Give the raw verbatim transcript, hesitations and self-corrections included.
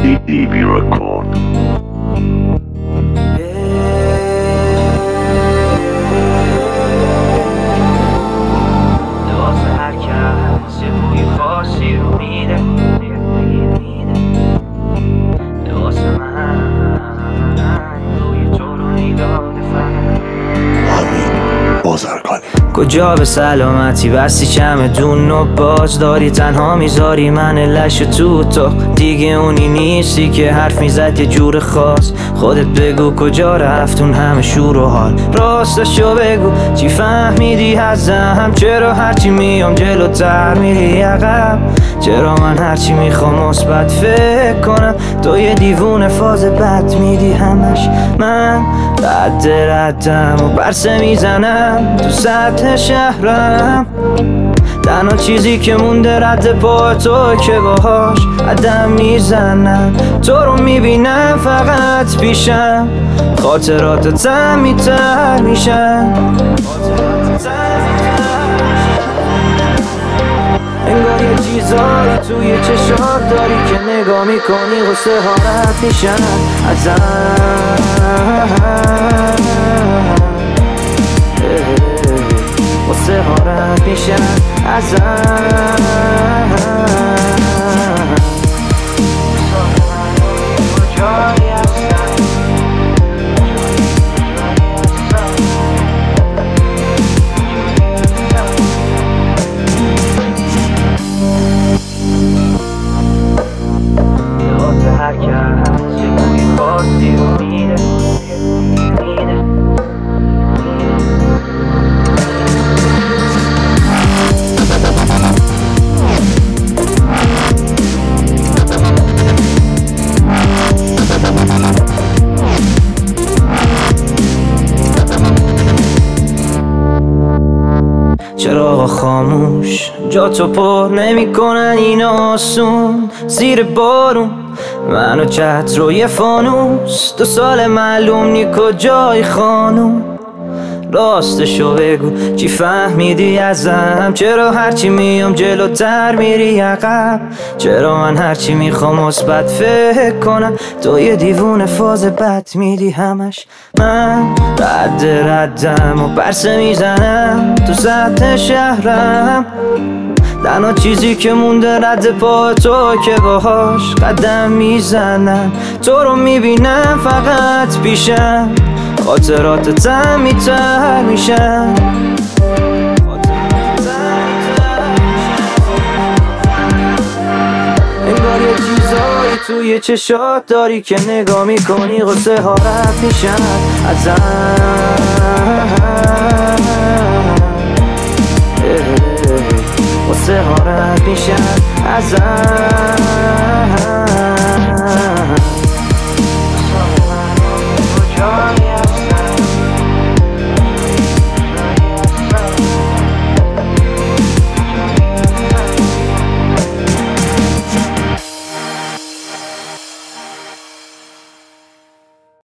ای بی رکورد. لباس هر کس یه بوی خاصی رو میده، لباس من روی تو رو میداده فقط همین بازرگانی. کجا به سلامتی بستی چمدون و باز داری تنها میذاری من لش تو تو دیگه اونی نیستی که حرف میزد یه جور خاص. خودت بگو کجا رفتون همه شور و حال، راستشو بگو چی فهمیدی ازم؟ چرا هرچی میام جلوتر میری عقب؟ چرا من هرچی میخوام مثبت فکر کنم تو یه دیوونه فاز بد میدی همش؟ من رد ردم و برسه میزنم تو سطح شهرم، تنها چیزی که مونده رد پا تو که باهاش قدم میزنم. تو رو میبینم فقط پیشم، خاطراتتم میتر میشن، انگار یه چیزایی توی چشات داری که نگاه میکنی غصه ها رد میشن ازم. غصه ها رد میشن ازم. کجایی هستم؟ لباس هر کس یه بوی خاصی رو میده، میده. چراغ خاموش جا تو پر نمی کنن این آسون، زیر بارون منو چت روی فانوس. دو سال معلوم نی کجای خانوم، راستشو بگو چی فهمیدی ازم؟ چرا هرچی میام جلوتر میری عقب؟ چرا من هرچی میخوام مثبت فکر کنم تو یه دیوونه فاز بد میدی همش؟ من رد ردم و برسه میزنم تو سطح شهرم، تنها چیزی که مونده رد پا تو که باهاش قدم میزنم. تو رو میبینم فقط پیشم، خاطراتتم میتر میشن، انگار یه چیزایی توی چشات داری که نگاه میکنی غصه ها رد میشن ازم. غصه ها رد میشن ازم.